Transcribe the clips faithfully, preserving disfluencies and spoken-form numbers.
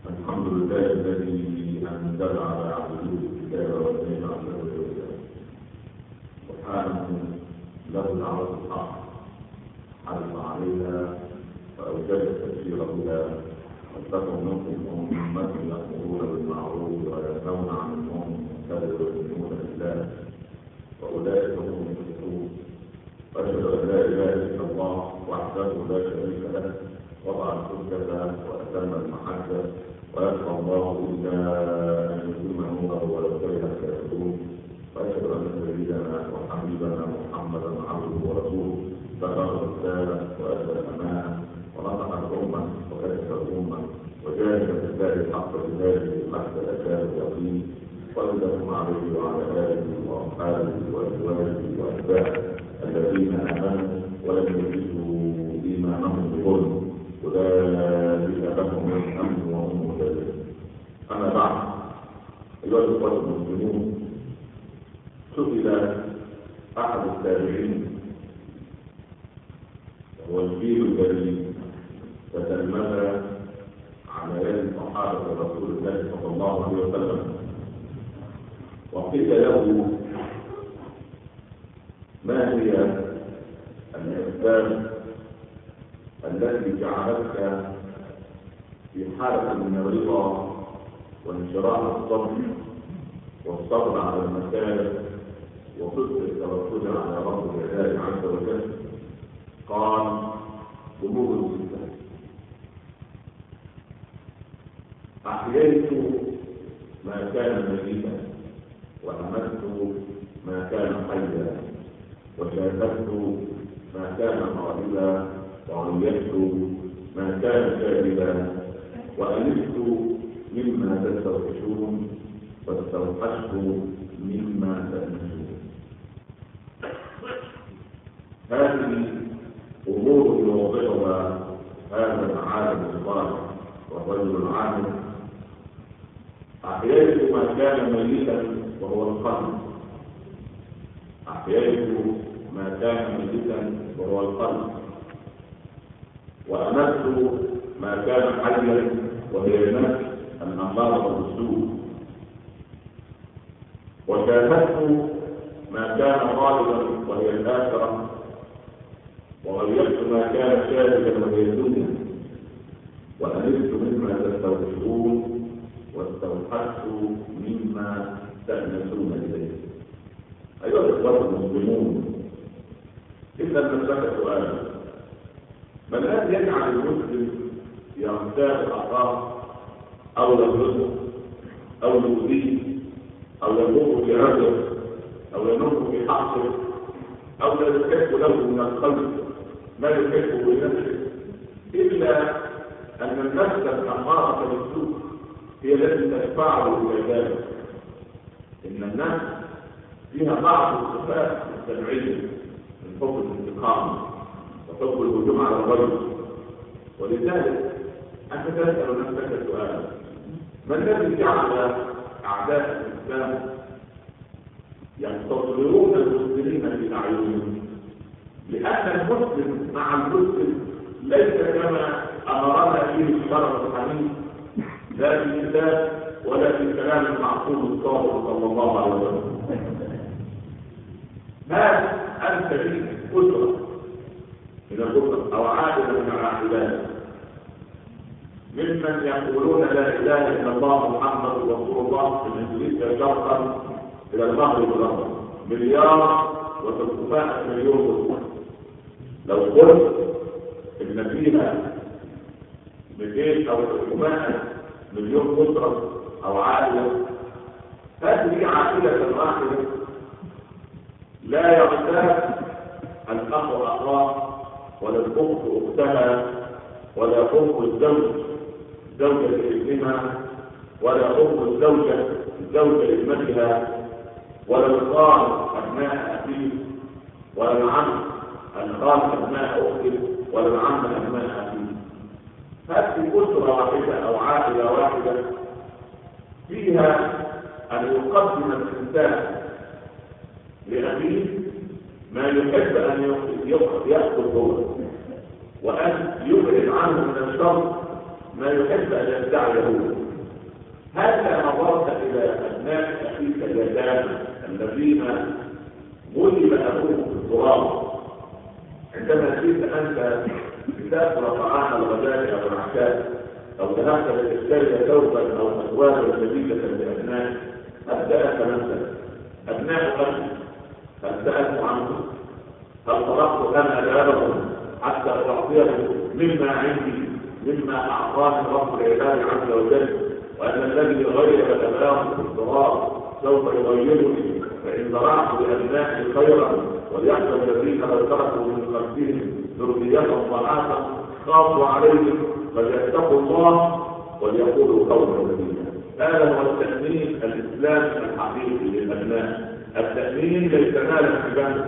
الحمد لله الذي أنزل على عبده الكتاب ولم يجعل له عوجا. سبحانه له دعوة الحق حرص عليها فأوجد تفسير بها. ولتكن منكم أمة يأمرون بالمعروف وينهون عن المنكر ويؤمنون بالله وأولئك هم المفلحون. أشهد أن لا إله إلا الله وحده لا شريك له وضع الحجة وأتم المحجة ويسعى الله إلا أن يتم نوره ولو كره الكافرون. وأشهد أن سيدنا وحبيبنا محمدا عبده ورسوله بلغ الرسالة وأدى الأمانة ونصح الأمة وكشف الأمة وجاهد في الله الحق جهاده حتى أتاه اليقين. صلى الله عليه وعلى آله وأصحابه وأزواجه وأتباعه الذين آمنوا ولم يلبسوا إيمانهم بظلم أولئك لهم الأمن وهم مهتدون. أما بعد، أيها الإخوة المسلمون، سئل أحد التابعين وهو الجيل الذي تتلمذ على يد صحابة رسول الله صلى الله عليه وسلم، وقيل له: ما هي الأسباب التي جعلتك في حالة من الرضا وانشراح الصبر والصبر على المسائل وصدق التوكل على رب العباد عز وجل؟ قال: أمور الستة. أحييت ما كان ميتا وأمت ما كان حيا وشاهدت ما كان غائبا وعيشت ما كان شاهدا وألفت مما تستوحشون واستوحشت مما تأنسون. هذه أمور يوضحها هذا العالم الصالح والرجل العامل. أحييت ما كان ميتا وهو القلب. أحييت ما كان ميتا وهو القلب. وأمت ما كان حيا وهي النفس الأمارة بالسوء. وشاهدت ما كان غالبا وهي الآخرة. وغيرت ما كان شاهدا وهي الدنيا. وألفت مما تستوحشون واستوحشت مما تأنسون إليه. أيها الإخوة المسلمون، إذا نسأل سؤالا: ما الذي يجعل المسلم يغتاب أخاه أو يغلطه أو يؤذيه أو يمر بعرضه أو يمر بحقه أو لا يحب له من القلب ما يحبه بنفسه، إلا أن النفس الأمارة بالسوء هي التي تدفعه إلى ذلك؟ إن النفس فيها بعض الصفات السمعية من حب الانتقام وحب الهجوم على الرجل. ولذلك أنت تسأل نفسك سؤالا: ما الذي جعل أعداء الإسلام ينتصرون المسلمين في أعينهم؟ لأن المسلم مع المسلم ليس كما أمرنا فيه الشرع الحميد، لا في الكتاب ولا في كلام المعصوم الصادق صلى الله عليه وسلم. ما أنت فيه أسرة من الأسر أو عائلة من العائلات ممن يقولون لا إله إلا الله محمد رسول الله من إنجليزيا شرقا إلى المغرب والأرض مليار وثلاثمائة مليون أسرة. لو قلت إن فيها مئتين أو ثلاثمائة مليون أسرة أو عائلة، هذه عائلة واحدة لا يغتاب الأخ أخاه ولا الأخت أختها ولا أم الزوج زوجة ابنها ولا أم الزوجة زوجة ابنتها ولا الخال أبناء أخيه ولا العم الخال أبناء أخته ولا العم أبناء أخيه. هذه أسرة واحدة أو عائلة واحدة فيها أن يقدم الإنسان لأخيه ما يحب أن يأخذ هو، وأن يبعد عنه من الشر ما يحب ان يدعيه. هل نظرت الى ابناء اخيك اليتامى الذين غلب ابوهم في التراب عندما جئت انت لتاكل طعام الغداء او العشاء او ذهبت لتشتري ثوبا او اثوابا جديده لابنائك؟ هل سالت نفسك ابناء اخي هل سالت عنهم؟ هل طلبت انا ذهبهم حتى اعطيهم مما عندي مما اعطاني رب العباد عز وجل، وان الذي غير ابنائه في التراب سوف يغيرني، فان زرعت لابنائي خيرا وليحسب الذين لو تركوا من خلفهم ذريتهم ضعافا خافوا عليهم فليتقوا الله وليقولوا قولا سديدا. هذا هو التأمين الإسلامي الحقيقي للأبناء. التأمين ليس مالا في بنك،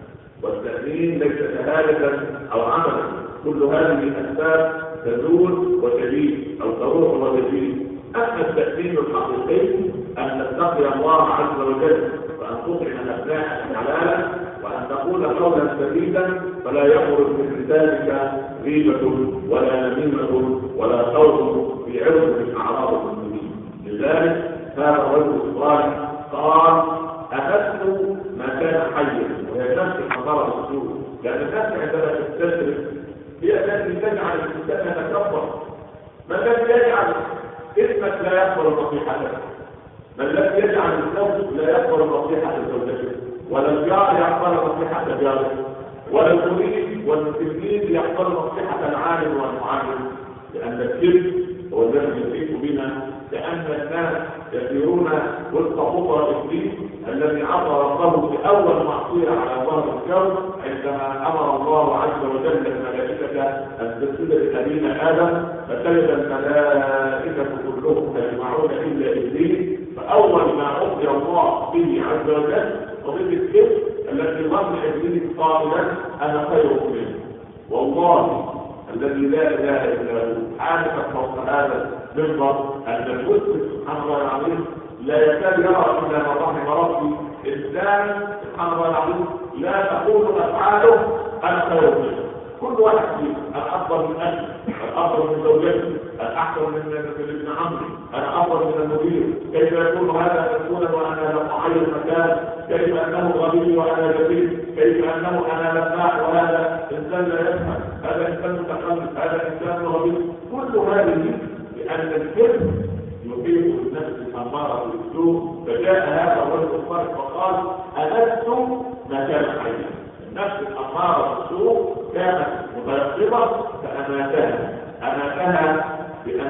والتأمين ليس شهادة أو عملا، كل هذه أسباب تزول وتزيد أو تروح وتزيد. أما التأمين الحقيقي أن تتقي الله عز وجل وأن تطعم أبنائك حلالا وأن تقول قولا سديدا فلا يخرج من لسانك غيبة ولا نميمة ولا خوف في عرض من أعراض المسلمين. لذلك هذا الرجل الصالح قال أخذت ما كان حيا، وهي نفس الحضارة السوء، لأن الناس عندما تستشرف هي التي تجعل الإنسان يتكبر. ما الذي يجعل اسمك لا يقبل نصيحتك؟ ما الذي يجعل الزوج لا يقبل نصيحة زوجته؟ ولا الجار يقبل نصيحة جاره؟ ولا المريد والمسلمين يقبل نصيحة العالم والمعلم؟ لأن الشرك هو الذي يحيط بنا، لأن الناس يسيرون وفق خطى إبليس الذي عصى ربه في أول معصية على ظهر الكون عندما أمر الله عز وجل الملائكة أن تسجد لأبينا آدم، فسجد الملائكة كلهم يجمعون إلا إبليس. فأول ما أخبر الله به عز وجل قضية الكفر التي ظن إبليس قائلا أنا خير منه. والله الذي لا اله الا هو عارف فوق هذا المنبر ان المسلم سبحانه الله العظيم لا يكاد يرى الا ما رحم ربي انسان سبحانه الله العظيم لا تقول افعاله انا خير منه. كل واحد فينا انا افضل من اهلي، انا افضل من زوجتي، انا احسن من ابن عمي، انا افضل من المدير. كيف يكون هذا مسؤولا وانا لم اعين مكان؟ كيف انه غبي وانا جبين؟ كيف انه انا لماح وهذا انسان لا يفهم؟ هذا انسان متخلف، هذا انسان غبي. كل هذه لان الكذب يحيط بالنفس الاماره بالسوء. فجاء هذا الرجل الصالح فقال ألست ما كان حيا. النفس الاماره بالسوء كانت متيقظه فاماتها، اماتها بان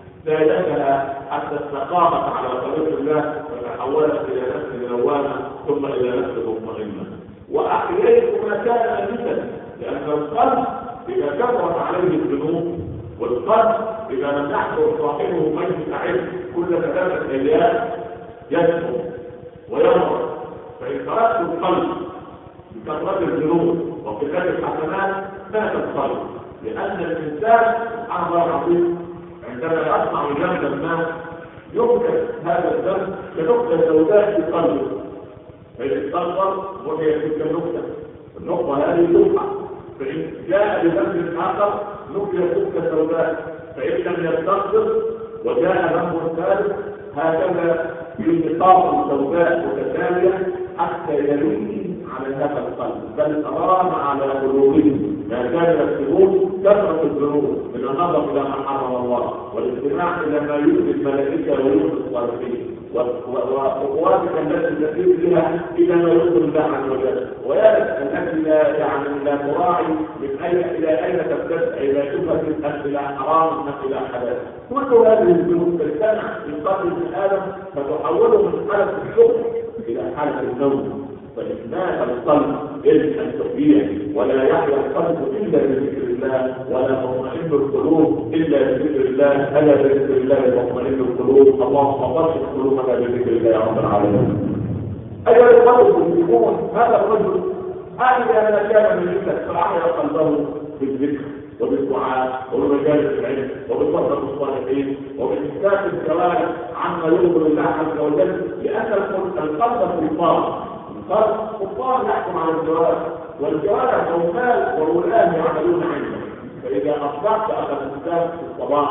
زادتها حتى استقامت على طريق الله فتحولت الى نفس لوامه ثم الى نفس مطمئنه. واحييت ما كان ميتا، لان القلب اذا كثرت عليه الذنوب، والقلب اذا لم يحضر صاحبه مجلس علم كل ثلاثه ايام يسمو ويمرض. فان تركت القلب بكثره الذنوب وقله الحسنات مات القلب، لان الانسان سبحان الله العظيم عندما يسمع جنب الناس يمكن هذا الذنب كنقطه سوداء في قلبه، فيستغفر وهي تلك النقطه، النقطه هذه تمحى. فان جاء بذنب اخر نقطه تلك سوداء، فان لم يستغفر وجاء ذنب ثالث هكذا في نطاق سوداء متتاليه حتى يلين على هذا القلب. بل أرام على قلوبهم ما كان يكسبون كثرة الذنوب من النظر إلى ما حرم الله والاستماع إلى ما يؤذي الملائكة ويؤذي الصالحين وخطواتك التي تسير بها إلى ما يؤذي الله عز وجل، ويا التي لا يعني لا تراعي من أين إلى أين تبتدأ، إلى شبهة أم إلى حرام أم إلى حلال. كل هذه الذنوب تجتمع في قلب ابن آدم فتحوله من حالة الشكر إلى حالة النوم. فإثناء القلب يجب أن تحييه، ولا يحيا القلب إلا بذكر الله، ولا تطمئن القلوب إلا بذكر الله. ألا بذكر الله تطمئن القلوب. اللهم بشر قلوبنا بذكر الله يا رب العالمين. أيها الأخوة المسلمون، هذا الرجل أحيا ما كان من ذكر فأحيا قلبه بالذكر وبالدعاء وبمجالس العلم وبالصحبة الصالحين وبإمساك الجوارح عما يرضي الله عز وجل، لأن القلب سلطان، القلب سلطان يحكم على الجوارح، والجوارح عمال وولاه يعملون عنده. فإذا أصبحت أخذ الإنسان في الصباح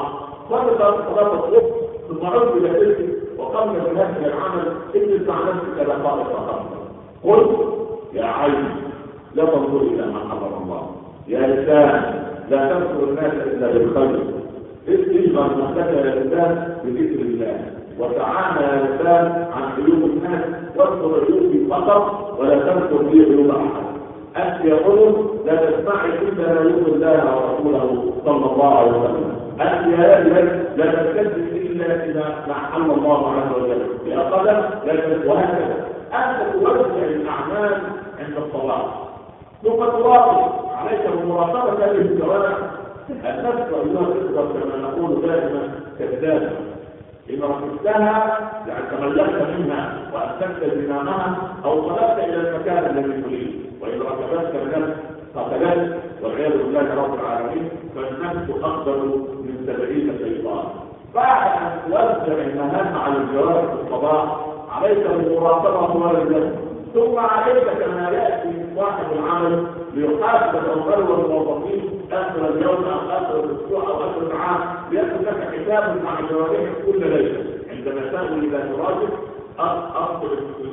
صلى صلاه الصبح ثم عد الى بيتك وقمنا بهذا العمل اجلس مع نفسك دقائق فقط. قل يا عين لا تنظر الى ما حرم الله، يا لسان لا تذكر الناس الا بالخير، اشغل نفسك يا لسان بذكر الله، وتعامل يا لسان عن عيوب الناس واذكر عيوبي فقط ولا تذكر لي عيوب احد. انت يا اذن لا تسمعي الا ما يرضي الله ورسوله صلى الله عليه وسلم. انت يا رجل لا تكذب الا اذا احل الله عز وجل، يا قدم لا تكذب، وهكذا. انت توزع الاعمال عند الصلاه ثم تراقب، عليك بمراقبه هذه الجوارح. النفس ايها الاخوه كما نقول دائما كذابه، إن ركبتها يعني تملكت منها وأسلمت زمامها أو طلبت إلى المكان الذي تريد، وإن ركبتك النفس قتلت والعياذ بالله رب العالمين، فالنفس أقدر من سبعين شيطان. بعد أن توزع المهام على الجوارح في الصباح عليك بمراقبة أموال النفس، ثم عليك كما يأتي صاحب العمل ليحاسب العمال والموظفين آخر اليوم أو آخر الأسبوع أو آخر العام، ليكن لك حساب مع جوارحك كل ليلة. عندما تأوي إلى فراجك أصدر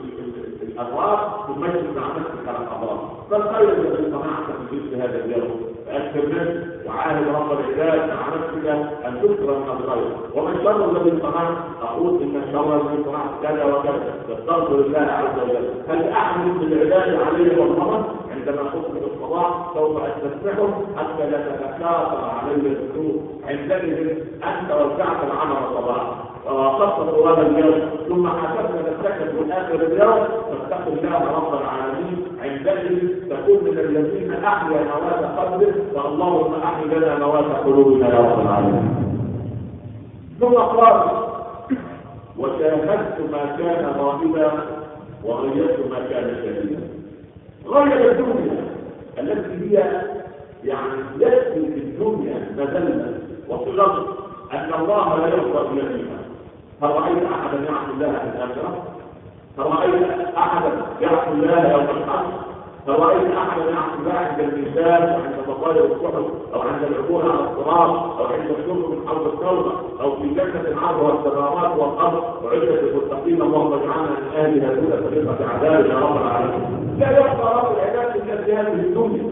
الأبواب ثم يجب مع نفسك على الأبواب. فالخير الذي صنعت في مثل هذا اليوم فأكثر منه وعاهد رب العباد مع نفسك أن تذكر من الخير. ومن شر الذي صنعت أقول إن الشر الذي صنعت كذا وكذا، تستغفر الله عز وجل. هل أحمل بالعباد عليه والمرض؟ عندما تصبح الصباح سوف استسمحه حتى لا تتكاثر عليه الذنوب. عندئذ انت وزعت العمل صباحا ووقفت طوال اليوم ثم حسبت نفسك في اخر اليوم، فاتقوا الله رب العالمين. عندئذ تكون من الذين احيا موات قلبه، فاللهم احي لنا موات قلوبنا يا رب العالمين. ثم قال وشاهدت ما كان غائبا وغيرت ما كان شديدا. غير الدنيا التي هي يعني يكفي في الدنيا مذلة وصلة أن الله لا يغفر إلى الإيمان. هل رأيت أحدا يعصي الله في الآخرة؟ هل رأيت أحدا يعصي الله يوم الحشر؟ هل رأيت أحدا يعصي الله عند الميزان وعند تطاير الصحف أو عند العبور على الصراط أو عند الشرب من حوض التوبة أو في جنة عرضها السماوات والأرض وعدة المتقين اللهم اجعلنا من أهلها دون فريقة عذاب يا رب العالمين. لا يبقى رب العباد إلا في هذه الدنيا.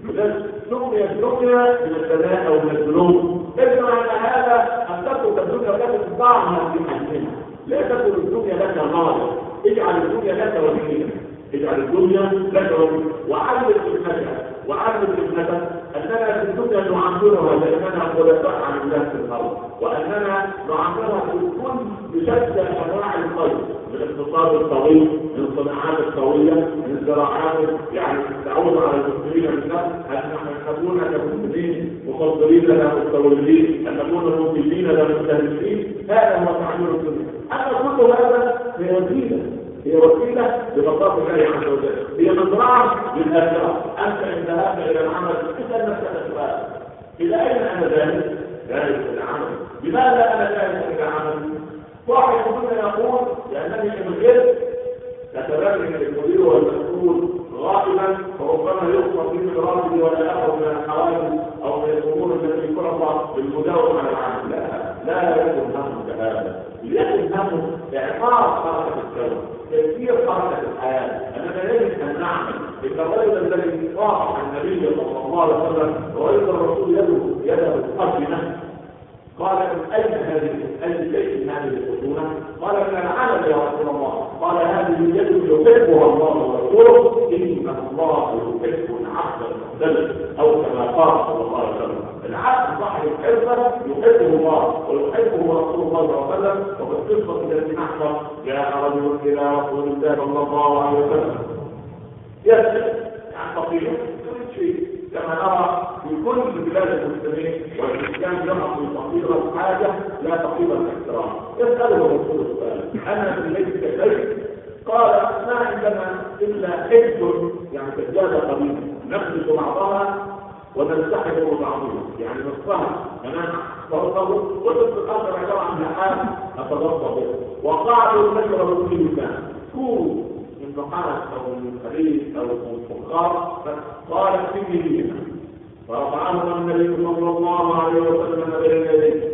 سمي الدنيا من الثناء أو من الذنوب. ليس معنى هذا أن تترك الدنيا لك تضعها في حجمها، لا تترك الدنيا لك غاية، اجعل الدنيا لك وسيلة، اجعل الدنيا لك وسيلة. وعلم ابنك وعلم ابنك أننا في الدنيا نعاملها لأننا خلفاء عن الله في الأرض، وأننا نعاملها بكل بشتى أنواع الخير، من الاقتصاد القوي، من الصناعات القوية، من الزراعات يعني تعود على المسلمين بالنفس، أن نكون كمسلمين مفضلين لا مستوردين، أن نكون منتجين لا مستهلكين. هذا هو تعامل الدنيا. أما كل هذا هي وسيلة، هي وسيلة لبقاء الله عز وجل، هي مزرعة للآخرة. أنت عند هذا إلى العمل اسأل نفسك السؤال: إلى أين أنا ذاهب؟ ذاهب إلى العمل. لماذا أنا ذاهب إلى العمل؟ واحد منا يقول لأنني في الغير تتبين المدير والمسؤول غائبا فربما يخطر في راسي ولا أخذ من الحوادث أو من الأمور التي فرض بالمداومة على العمل. لا لا يكن همك هذا، يكن همك إعطاء حركة الكون، تسيير حركة الحياة. أننا يجب أن نعمل. إن الرجل الذي صاحب النبي صلى الله عليه وسلم ورأيت الرسول يده يده قدمه قال: من أين هذه أي شيء هذه الخشونة؟ قال: من العمل يا رسول الله. قال: هذه اليد يحبها الله ورسوله، إن الله يحب العبد المحتمل، أو كما قال صلى الله عليه وسلم: العبد صاحب الحرفة يحبه الله ويحبه رسول الله صلى الله عليه وسلم. وفي القصة التي نحفظ جاء رجل إلى رسول الله صلى الله عليه وسلم يسأل عن فقير شيء كما نرى في كل بلاد المسلمين، والإسلام يحصل فقيرا حاجة لا فقيرا احترام. يسأله الرسول السؤال: أنا في بيتك شيء؟ قال: ما عندنا إلا حجر يعني سجادة قديمة نخلط بعضها ونلتحق بعضها، يعني نصفها أمام فرقه والنصف الآخر عبارة عن لحاف أتغطى به، وقعدوا نشرب فيه الماء كوب من نحاس أو من حديد أو من فخار. قال: فيه بهما. فرفعهما النبي صلى الله عليه وسلم بين يديه: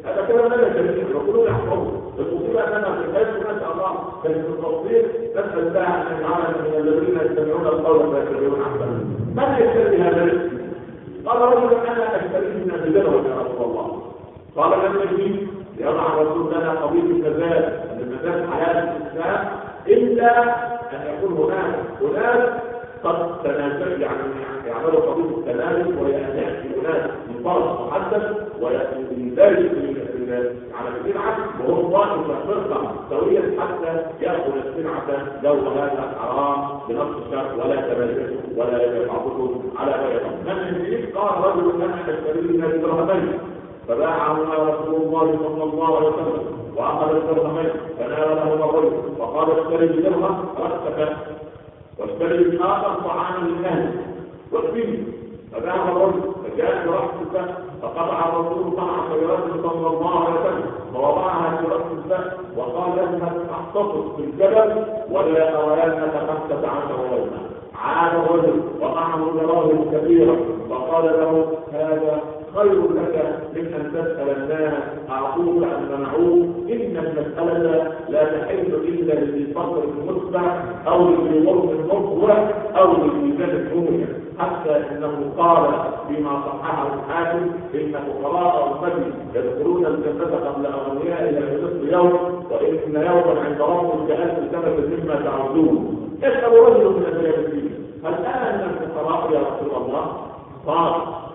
هذا كلام لا يجوز وكلنا يحفظه. المصيبه اننا في الحج ما شاء الله كان في التفصيل نسال الله ان يجعلنا من الذين يستمعون القول فيتبعون احسنه. من يشتري هذا الاسم؟ قال رجل انا اشتريه من الجدول يا رسول الله. قال لم يجد يضع الرسول لنا قضيه الزكاه ان الزكاه حلال في الاسلام الا ان يكون هناك هناك قد تنازل يعني يعملوا قضيه التنازل وهي ان ياتي هناك من طرف محدد ويندرج على السلعه وهو ضاغط فرقه سويه حتى ياخذ السلعه لو هذا حرام بنص الشرع ولا تنازل ولا يتعاطفوا على غيره. من يجيب قال رجل انا اشتري من الدرهمين فباعهما رسول الله صلى الله عليه وسلم واخذ الدرهمين فناولهما الرجل وقال اشتري بدرهم رخصك واشتري بالاخر طعاما للاهل واكفيه فذهب الرجل فجاء برخصه فقطع الرسول طعم شجره صلى الله عليه وسلم فوضعها في رخصه وقال لها احتفظ في الجبل ولا اولانك خمسه عشر يوما. عاد الرجل ومعه دراهم كثيره فقال له هذا خير لك من ان تسال الناس اعطوك ام منعوك ان المساله لا تحل الا لذي فقر المتبع او لذي غرب المطوع او لذي زاد الدنيا. حتى انه قال فيما صححه الحاكم ان فقراء امتي يدخلون الجنه قبل اغنيائها بنصف يوم وان يوما عند ربهم كالف سنه مما تعودون. يسال رجل من الجاهلين هل انا من الفقراء يا رسول الله؟ قال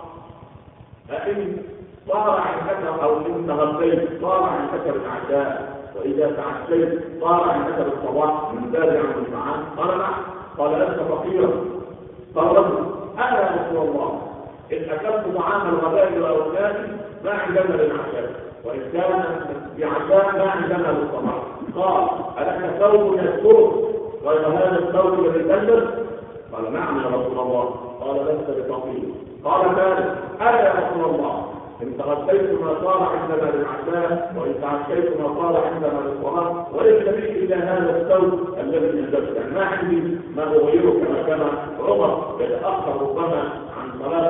فإن صار عندك أو إن تغطيت صار عندك العشاء وإذا تعشيت صار عندك الصباح من تابع عن المعاد. قال نعم. قال أنت فقيرا. قال رجل أنا يا رسول الله إن أكلت طعام الغداء وأولادي ما عندنا للعشاء وإن كان بعشاء ما عندنا للصباح. قال ألك ثوب يسترك غير هذا الثوب الذي تلبس؟ قال نعم يا رسول الله. قال لست بفقير. قال ثالث انا يا رسول الله ان تغديت ما صار عندنا للعشاء وان تعشيت ما صار عندنا للصلاه وليس لي الا هذا الثوب الذي نزلت يعني ما عندي ما اغيره كما كان عمر يتاخر ربما عن صلاه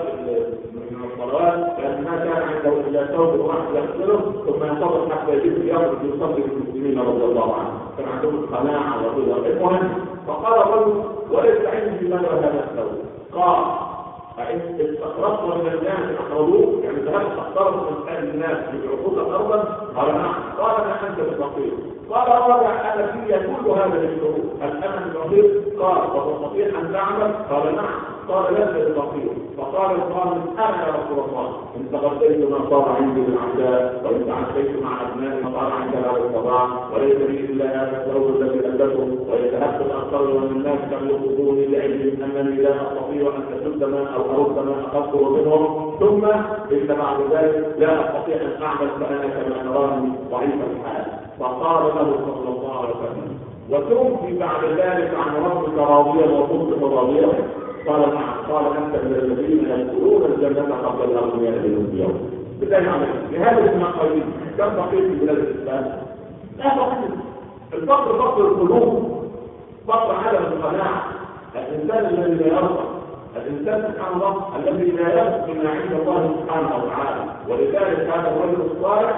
من الصلوات لان ما كان عنده الا ثوب واحد يغسله ثم ينتظر حتى يجب يخرج يصلي بالمسلمين رضي الله عنهم. كان عندهم القناعه والرضا. المهم فقال الرجل وليس عندي ما هذا الثوب. قال فإن استقرضت من الناس أخرجوك يعني ذهبت اخترت من أهل الناس يبيعوك أرضا. قال نعم. قال أنا أنت بالفقير. قال الرابع أنا في كل هذا الشروط هل أنا بالفقير؟ قال وتستطيع أن تعمل؟ قال نعم. قال لست بالفقير. فقال القائل أنا يا رسول الله إن تغديت ما صار عندي بالعشاء وإن تعشيت مع أبنائي ما صار عندي هذا الصباح وليس لي إلا هذا الثوب الذي لبسه ويتهبت الأكثر من الناس كم يخرجوني لعلم أنني لا أستطيع أن تسد ما أو أرد ما أخذته منهم ثم إن بعد ذلك لا أستطيع أن أعمل فأنا كما تراني ضعيف الحال. فقال له صلى الله عليه وسلم وتوفي بعد ذلك عن ربك راضيا وتصبح راضيا؟ قال نعم. قال انت من الذين يدخلون الجنه قبل الاغنياء بيوم اليوم. بالتالي على بهذه المقاييس كم فقير في بلاد الاسلام؟ لا فقير. الفقر فقر القلوب، فقر عدم القناعه. الانسان الذي لا يرضى، الانسان سبحان الله الذي لا يرضى بما عند الله سبحانه وتعالى. ولذلك هذا الرجل الصالح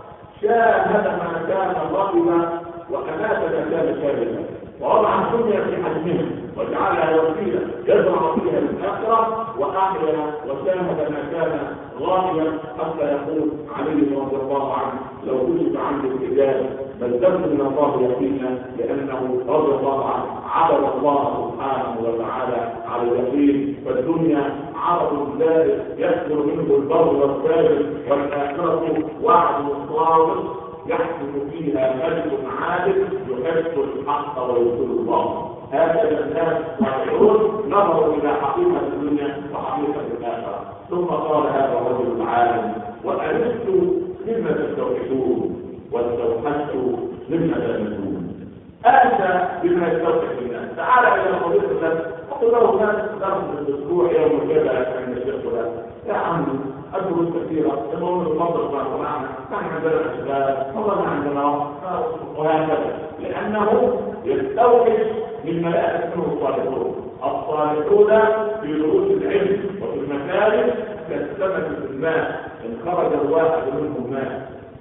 شاهد ما كان رغبا وأمات ما كان شاهدا ووضع الدنيا في حجمها وجعلها وسيله يزرع فيها الاخره واحيا وشاهد ما كان غاليا حتى يقول علي رضي الله عنه لو كشف عنه الحجاب بلغت من الله يقينا لانه رضي الله عنه عبد الله سبحانه وتعالى على اليقين. فالدنيا عرض ذلك يكثر منه البر والفاجر والاخره وعد صادق يحكم فيها ملك عادل يحب الحق ويرسل الله. هكذا الناس يعرفون نظروا الى حقيقه الدنيا وحقيقه الاخره. ثم قال هذا الرجل العالم وألست مما تستوحشون واستوحشت مما تلمسون. أنت بما يستوحش الناس. تعال الى قضيه الناس قلت له ناس درس الاسبوع يوم كذا عند الشيخ فلان يا عمي أدرس كثيرة المهم المنطق معنا نحن عندنا أسباب والله ما عندنا وهكذا لأنه يستوحش مما لا يكون الصالحون. الصالحون في دروس العلم وفي المكارم كالسمك في الماء إن خرج الواحد منهم ماء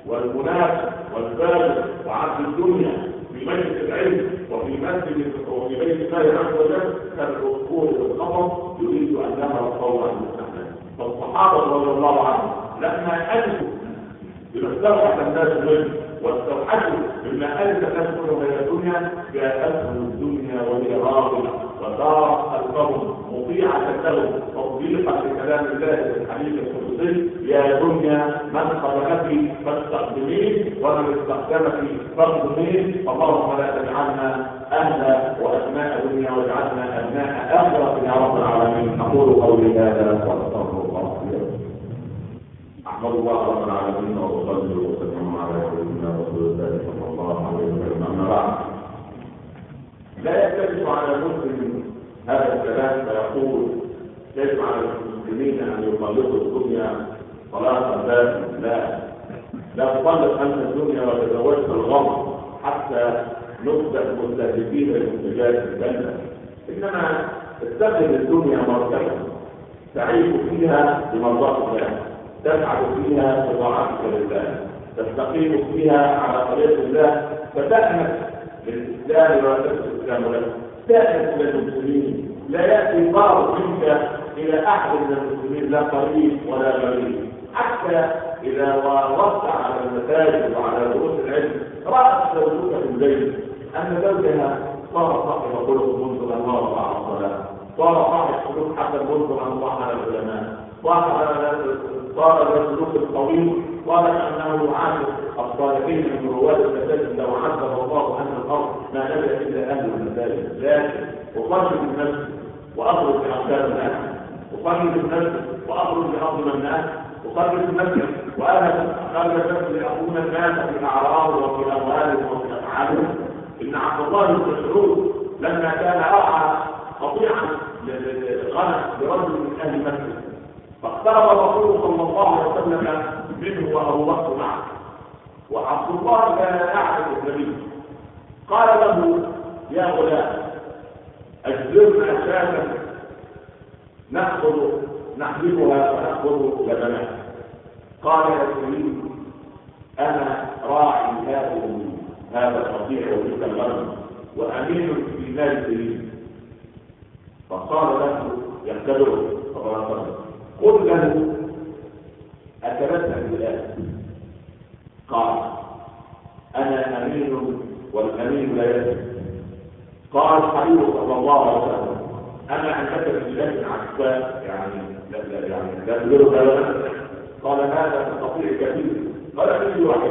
والمنافق والفاجر وعبد الدنيا في مجلس العلم وفي مسجد وفي بيت الله عز وجل كالعصفور والقمر يريد ان يهرب فورا المستقبل. فالصحابه رضي الله عنهم لما ألفوا استوحش الناس منه واستوحشوا مما ألف الناس منه من الدنيا جاءتهم الدنيا وهي راضية وصارت قلبهم مطيعة لهم تطبيقا لكلام الله في الحديث القدسي: يا دنيا من خلقك فاستخدميه ومن استخدمك فاخدميه. اللهم لا تجعلنا أهل وأبناء دنيا واجعلنا أبناء آخرة يا رب العالمين. أقول قولي هذا وأستغفر الله لي ولكم. أحمد الله رب العالمين وأصلي وأسلم على سيدنا رسول الله صلى الله عليه وسلم. أما بعد، لا يختلف على المسلم هذا الكلام فيقول: يجب على المسلمين أن يطلقوا الدنيا طلاقا باردا. لا لا تطلق أنت الدنيا وتزوجت الغمر حتى نبدأ مستهدفين لمنتجات الجنة، إنما استخدم الدنيا مرتبة تعيش فيها بمرضاة الله، تسعد فيها بطاعتك لله، تستقيم فيها على طريق الله، فتأنس للإسلام ولا تأنس الإسلام لك، تأنس للمسلمين. لا يأتي ضار منك إلى أحد من المسلمين لا قريب ولا غريب. حتى إذا وصلت على المساجد وعلى دروس العلم رأت زوجك في البيت أن زوجها صار صاحب خلق منذ أن وضع الصلاة، صار صاحب سلوك حتى منذ أن وضع العلماء، صار السلوك الطويل، قال انه يعامل الصالحين من رواد المساجد لو عذب الله ان الارض ما نبع الا اهل المساجد. لكن اخرج من نفسي واخرج باقدام الناس، اخرج من نفسي واخرج باظلم الناس، اخرج من نفسي وانا اخرج نفسي لاكون الناس في اعراض وفي اموالهم وفي افعالهم. ان عبد الله بن مسعود لما كان ارعى قطيعا للغنم برجل من اهل مكه، فاقترب الرسول صلى الله عليه وسلم منه وابو بكر معه، وعبد الله كان يعرف النبي، قال له: يا غلام اجبرنا شاة ناخذ نحلبها وناخذ لبنها. قال: يا سيدي انا راعي هذا هذا القطيع وتلك الغنم وامين في مال سيدي. فقال له يختبره صلى الله عليه وسلم: قل له أتمتع بالآن؟ قال: أنا أمين والأمين لا يزن. قال الحبيب صلى الله عليه وسلم: أنا عندك بالله عكساء يعني لا لا يعني لا تدير بلد. قال: هذا تستطيع كثير. قال: في واحد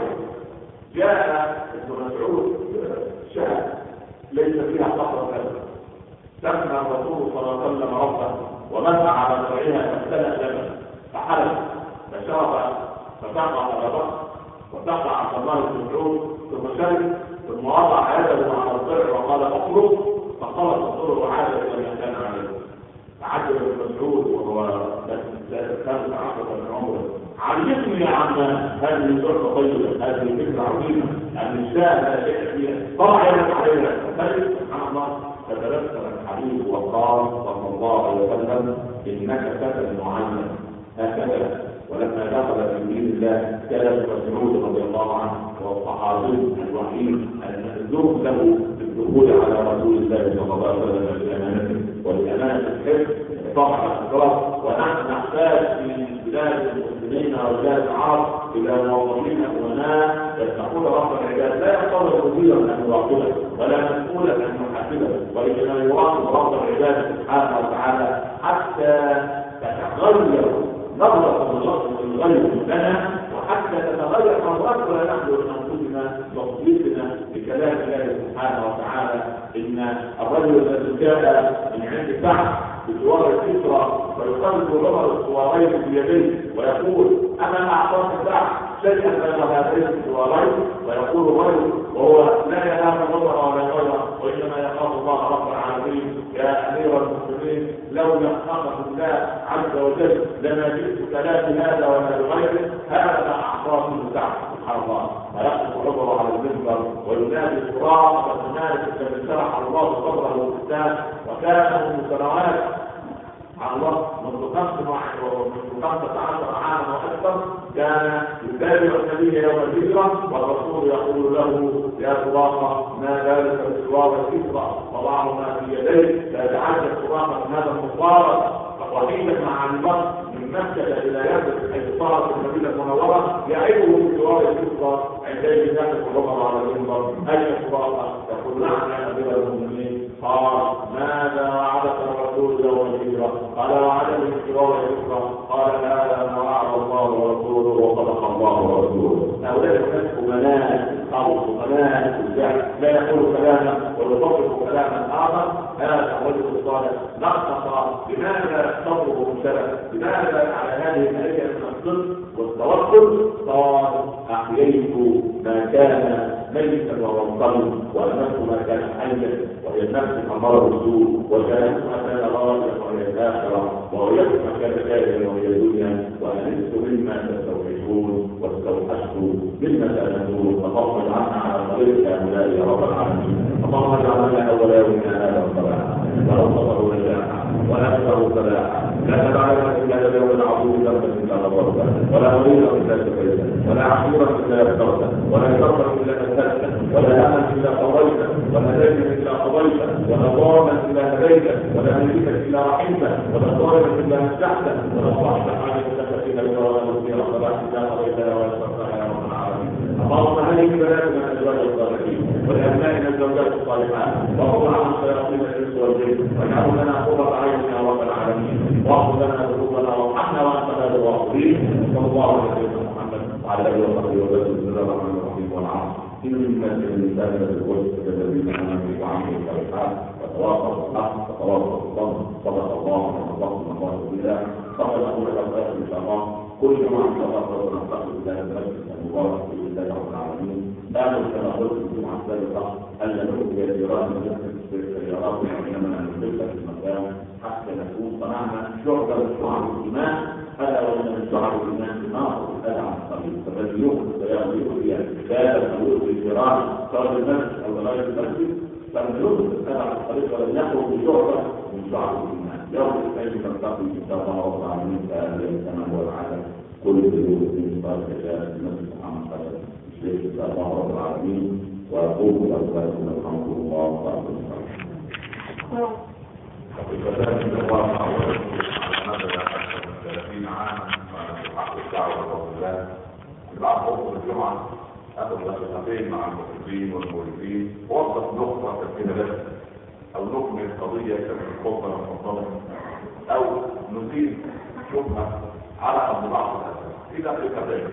جاء ابن مسعود شهد ليس فيها قطرة كذا، سمى الرسول صلى الله عليه وسلم ربه ومسح على ذرعها فامتلأ لبن فحلب فشرب فسقى على بكر وسقى عبد الله بن مسعود ثم شرب ثم وضع يده على الضرع وقال: اخرج. فخلص الضرع وعاد الى ما كان عليه. فعجب ابن مسعود وهو خامس عشرة من عمره: علمني يا عم هذه الضرع طيبه، هذه فكره عظيمه، النساء لا شيء فيها، طلع يدك عليها. سبحان الله. فتبسم الحبيب وقال صلى الله عليه وسلم: انك فتى معين هكذا. ولما دخل في دين الله كان ابن مسعود رضي الله عنه والصحابي الوحيد المأذون له بالدخول على رسول الله صلى الله عليه وسلم بالامانه والامانه الحفظ طبعا الاخلاص. ونحن نحتاج في بلاد المسلمين وبلاد العرب الى موظفين امناء يتقون رب العباد، لا يقتضي مديرا ان يراقبه ولا مسؤولا ان يحاسبه، وانما يراقب رب العباد سبحانه وتعالى حتى تتغير نظرة الغير لنا، وحتى تتغير نظرتنا نحن لانفسنا وقضيتنا بكلام الله سبحانه وتعالى: ان الرجل الذي جاء من عند سعد بجوار الكسرى فيقلب عمر الصوارين بيديه ويقول: انا اعطاك سعد شيئا بين هذين الصوارين، ويقول الرجل وهو لا ينام نظرا ولا غيره وانما يخاف الله رب العالمين: يا امير المسلمين لو لم اخف الله عز وجل لما جئتك لا بهذا ولا بغيره، هذا اعطاك سعد. سبحان الله. ويقف عمر على المنبر وينادي التراب وتنادي كما شرح الله صدره الاسلام، وكان منذ سنوات سبحان الله منذ خمسة عشر عاما واكثر كان يتابع النبي يوم الهجره والرسول يقول له يا سراقه ما ذلك بسوار الكسرى وضعهما في يديه لا يتعجب سراقه من هذا المبارك وحيدا مع البر من مكه الى يثرب حيث صارت المدينه المنوره يعيبه بسوار الكسرى عندئذ يقف الرمر على المنبر اي سراقه يقول نعم يا امير المؤمنين. قال ماذا وعدك الرسول يوم الهجره؟ قال وعدني بسوار الكسرى. قال هذا ما وعد الله ورسوله وصدق الله ورسوله. هؤلاء الناس امناء او امناء لا يقول كلاما ويطبق كلاما اخر. هذا الرجل الصالح نقص لماذا تطلب الشرف؟ لماذا على هذه الآية من الصدق والتوكل؟ قال أحييت ما كان ميتا وهو منقلب وأمت ما كان حيا وهي النفس أمر السوء وجعلت ما كان راجعا وهي الآخرة وغيرت ما كان كائنا وهي الدنيا وأنست مما تستوحشون واستوحشت مما تألمون. اللهم اجعلنا على طريق هؤلاء يا رب العالمين. اللهم اجعلنا أولا يومنا هذا الصلاة ولا صبروا نجاحا ولا أكثروا فلاحا لا تدعنا إلا اليوم العظيم ذنبا إلا غفرته ولا مريضا إلا شفيته ولا عسيرا إلا يسرته ولا كربا إلا نزلته ولا أملا إلا قضيته ولا دينا إلا قضيته ولا ضالا إلا هديته ولا مليكا إلا رحمته ولا ظالما إلا نجحته ولا صاحبا عليك تكفينا إلا ولا نصير صلاة إلا قضيتها ولا شرطها يا رب العالمين. اللهم هذه بلادنا أزواج الصالحين ولأبنائنا الزوجات الصالحات وقضى عن شياطين الإنس والجن واجعل لنا قرة عين يا رب العالمين واغفر لنا ذنوبنا وارحمنا وأنت خير الغافرين. صلى الله على سيدنا محمد وعلى آله وصحبه وسلم. بسم الله الرحمن الرحيم والعصر إن الإنسان لفي خسر الذين آمنوا وعملوا الصالحات وتواصوا بالحق وتواصوا بالصبر. صدق الله ونصدق الله بالله. صلى الله عليه وسلم. إن شاء الله كل يوم عن صلاة ونستغفر الله المسجد المبارك بإذن الله رب العالمين. قالوا كما قلت في الجمعة السابقة ألا نؤتي الجيران في السيارات وإنما ننزلها في المكان حتى نكون صنعنا شعبة من شعب الإيمان. ألا وإن من شعب الإيمان ناقض الأذى عن الطريق فالذي يؤخذ السيارة يؤذي الكتاب أو يؤذي الجيران سواء المسجد أو غير المسجد فلم يؤخذ الأذى عن الطريق ولم يخرج بشعبة من شعب الإيمان. يوم الاثنين تلتقي إن شاء الله رب العالمين فأهلا كما هو العادة كل ذنوب في صلاة الشهادة المسجد محمد صلى الله عليه وسلم. إن شاء الله رب العالمين وأقول لكم الحمد لله وأقول لكم وبذلك الله على مدى أكثر من ثلاثين عاما في حق الدعوة والله بعد خطبة الجمعة أخذ لقاءين مع المخرجين والمؤلفين ووصف نقطة كثيرة بس أو نكمل قضية كانت الخطبة المفضلة أو نزيل شبهة على أرض بعض الأسئلة في دقيقتين.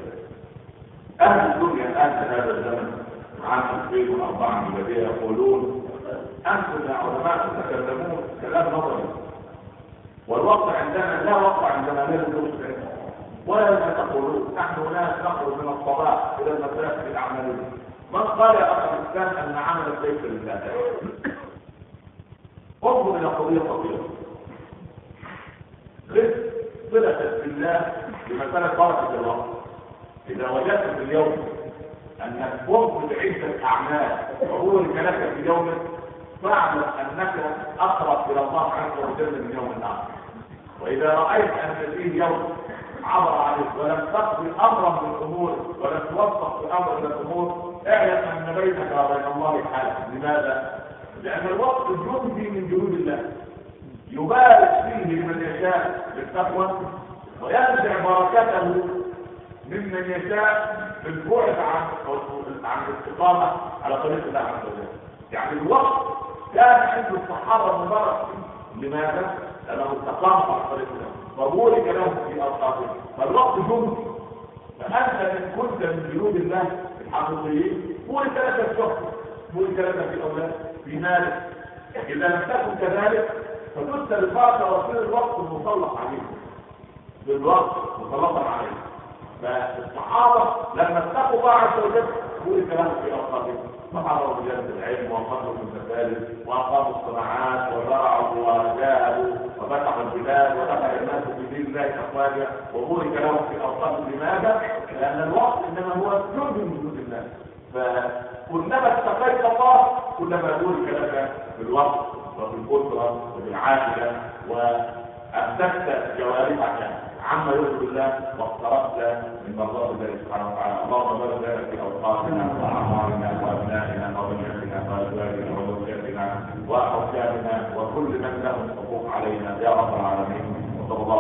أهل الدنيا الآن في هذا الزمن عام ألفين وأربعة ميلادية يقولون أنتم يا علماء تتكلمون كلام نظري والوقت عندنا لا وقت عندنا غير المسلم ولا ما تقولون نحن ناس نخرج من الصباح إلى المساء في الأعمال. من قال يا أخي الإسلام أن عمل ليس لله؟ انظر إلى قضية خطيرة رزق صلة بالله بمسألة بركة الوقت. إذا وجدت في اليوم أنك قمت بعدة أعمال وهو لك في يومك فاعلم أنك أقرب إلى الله عز وجل من يوم الآخر. وإذا رأيت أن فيه يوم عبر عليك ولم تقضي أمرا من الأمور ولم توفق في أمر من الأمور اعلم أن بينك وبين الله حال. لماذا؟ لأن الوقت جندي من جنود الله يبارك فيه لمن يشاء بالتقوى وينزع بركته ممن يشاء بالبعد عن عن الاستقامة على طريق الله عز وجل. يعني الوقت كان عند الصحابة مبارك. لماذا؟ لأنه استقام على طريق الله وبورك لهم في أوقاتهم. فالوقت جند. فأنت إن كنت من جنود الله الحقيقيين بورك لك الشهر بورك لك في أولاد في مالك. إذا لم تكن كذلك فتسأل البركة وصير الوقت المسلط عليه بالوقت مسلطا عليه. فالصحابة لما اتقوا الله عز وجل بورك لهم في أوقاتهم فحضروا بجانب العلم وقاموا بالمساجد وأقاموا الصناعات وزرعوا وجاهدوا وفتحوا البلاد ودخل الناس في دين الله أفواجا وبورك لهم في أوقاتهم. لماذا؟ لأن الوقت إنما هو جند من جنود الله. فكلما اتقيت الله كلما بورك لك في الوقت وفي القدرة وفي العاجلة امسكت جوارحك عما يرضي الله واقتربت من مرضات الله سبحانه وتعالى. اللهم بارك لنا في اوقاتنا واعمارنا وابنائنا وبناتنا وازواجنا وزوجاتنا واحبابنا وكل من له حقوق علينا يا رب العالمين. وصلى الله